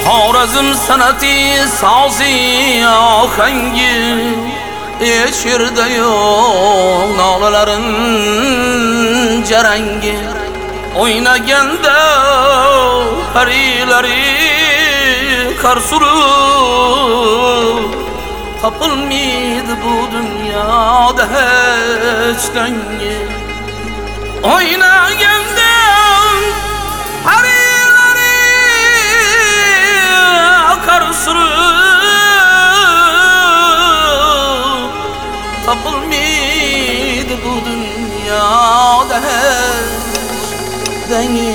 Xorazm san'ati sozi ohangi Echirda yo'q nolalarin jarangi O'ynaganda parilari qarsurib Topilmaydi bu dunyoda hech dangi O'ynaganda parilari qarsurib Topilmaydi bu dunyoda hech dangi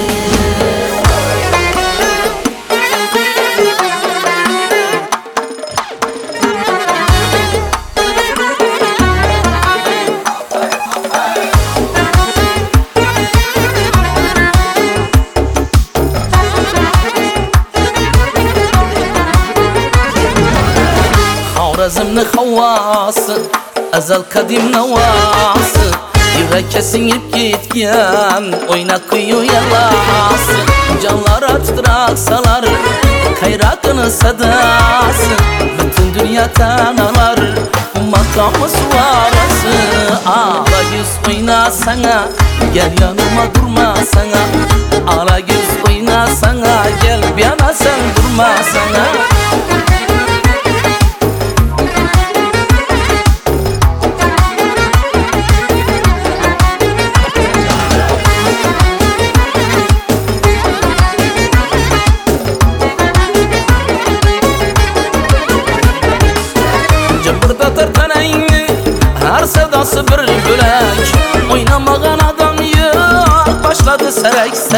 Xorazmni havası azal kadim navası Yurakka singib ketgan o'yna kuyu yalasi Jonlara titroq salar qayraqini sadasi Butun dunyo tanalar maqomi suvarasi Ala yuz o'ynasana gel yanıma durmasana Ala yuz o'ynasana gel yana sen durmasana Her sevdası bir bölek Oynamagan adam yok Başladı serek